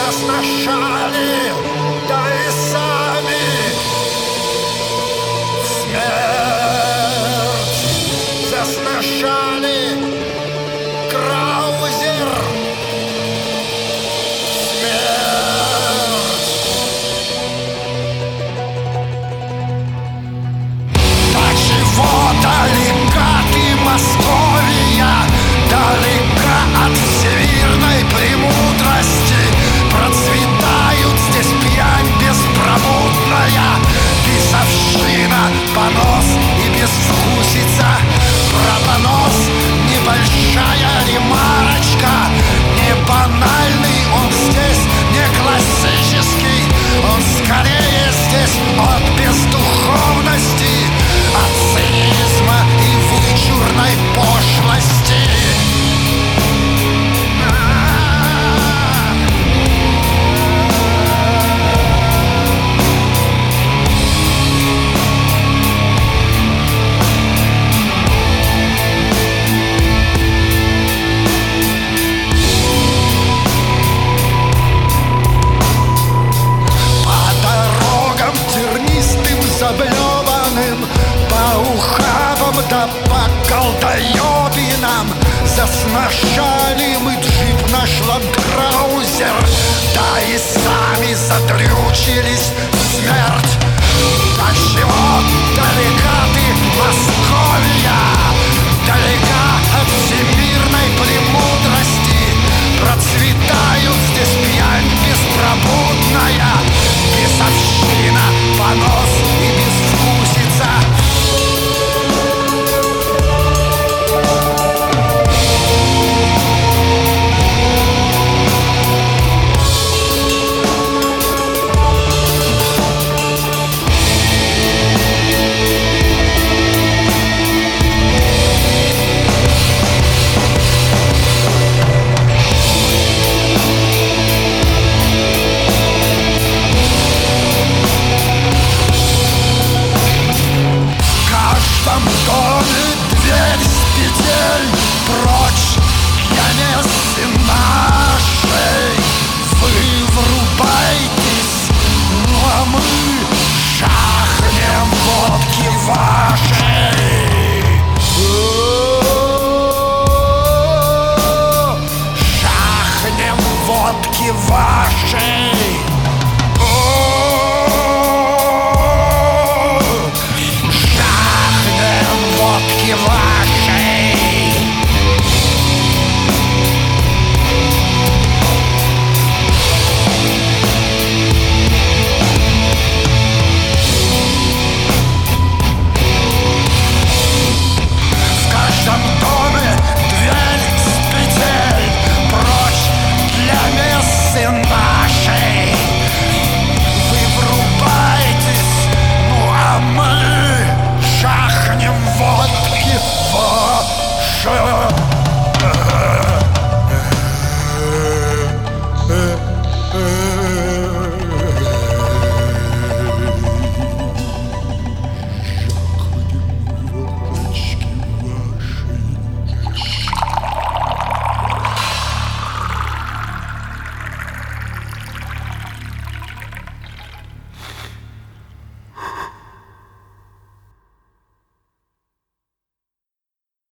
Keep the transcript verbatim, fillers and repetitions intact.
Засношали, да и сами смерть засношали. Краузер, смерть. До чего далека ты, Московия, далека от всемирной премудрости. Процветают здесь пьянь беспробудная, бесовщина, понос и безвкусица. Про понос небольшая ремарочка. Не банальный он здесь, не классический. Он скорее здесь от бездуховности, от цинизма и вычурной пошлости. Заблеванным по ухабам да по колдоебинам засношали мы джип наш ландкраузер, да и сами задрючились в смерть. До чего далека ты, Московия, далека от всемирной премудрости. Процветают здесь пьянь беспробудная, бесовщина, понос и безвкусица. Прочь, пьянессы нашей, вы врубайтесь, ну а мы шахнем водки вашей. О-о-о, шахнем водки вашей.